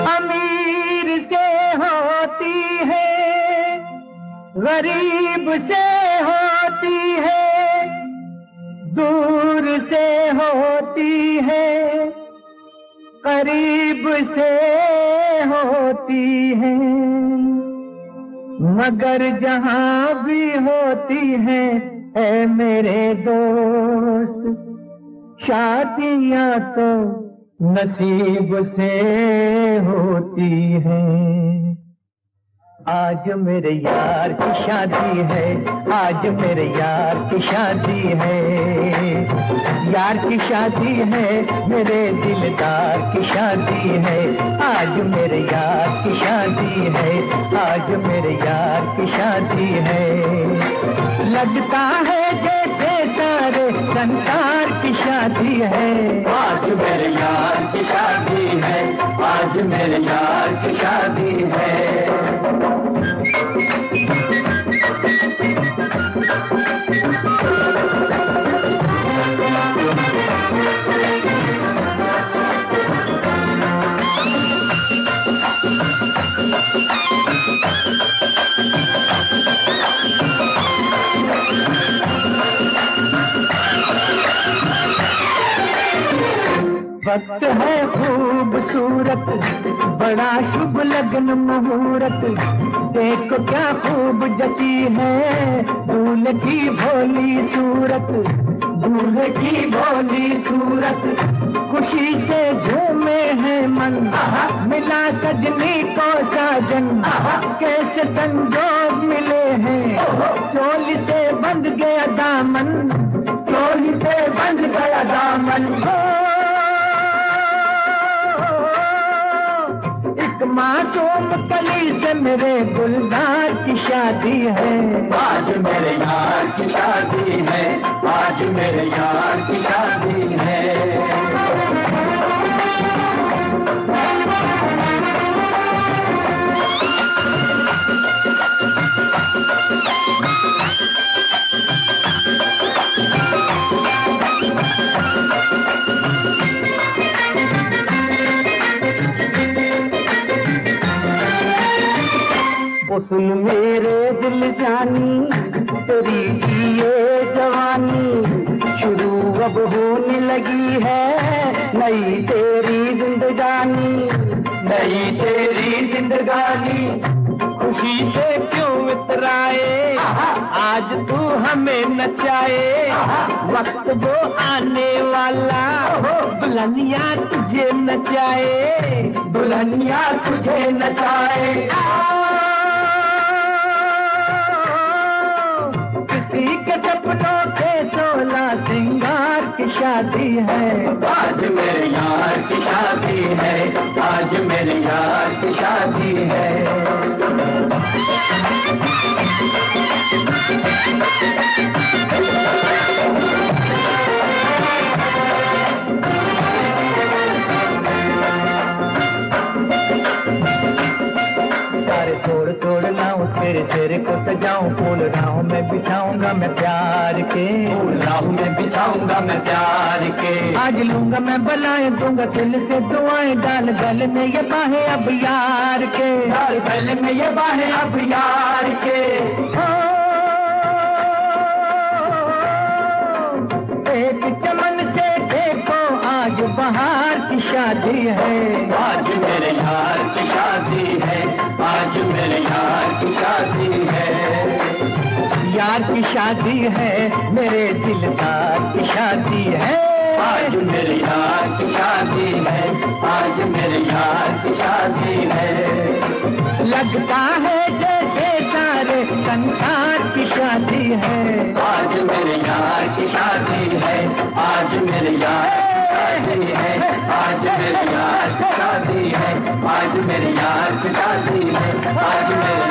अमीर से होती है, गरीब से होती है, दूर से होती है, करीब से होती है, मगर जहां भी होती है ऐ मेरे दोस्त, शादियां तो नसीब से होती हैं। आज मेरे यार की शादी है, आज मेरे यार की शादी है, यार की शादी है, मेरे दिलदार की शादी है, आज मेरे यार की शादी है, आज मेरे यार की शादी है। लगता है जैसे सारे संसार की शादी है, आज मेरे यार की शादी है, आज मेरे यार की शादी है। वक्त है खूबसूरत, बड़ा शुभ लगन मुहूर्त, देखो क्या खूब जची है दूल्हे की भोली सूरत, दूल्हे की भोली सूरत, खुशी से झूमे है मन, मिला सजनी को साजन, कैसे संजोग मिले हैं, चोली से बंध गया दामन, चोली से बंध गया दामन। मासूम कली से मेरे गुलजार की शादी है, आज मेरे यार की शादी है, आज मेरे यार की शादी है। सुन मेरे दिल जानी, तेरी ये जवानी शुरू अब होने लगी है, नई तेरी जिंदगानी, नई तेरी जिंदगानी, खुशी से क्यों इतराए, आज तू हमें नचाए, वक्त वो आने वाला, दुल्हनिया तुझे नचाए, दुल्हनिया तुझे नचाए। के सपनों के 16 सिंगार की शादी है, आज मेरे यार की शादी है, आज मेरे यार की शादी है। तोड़ लाऊं तेरे सिर को सजाऊं, फूल राहों में बिछाऊंगा मैं प्यार के, फूल राहों में बिछाऊंगा मैं प्यार के। आज लूंगा मैं बलाएं, दूंगा दिल से दुआएं, डाल गले में ये बाहें अब यार के, डाल गले में ये बाहें अब यार के। एक चमन से देखो आज बहार की शादी है, आज मेरे यार की शादी है, आज मेरे यार की शादी है। यार की शादी है, मेरे दिलदार की शादी है, आज मेरे यार की शादी है, आज मेरे यार की शादी है। लगता है जैसे सारे संसार की शादी है, आज मेरे यार की शादी है, आज मेरे यार की शादी है, आज मेरे यार की शादी है, आज मेरे यार की शादी है, आज मेरे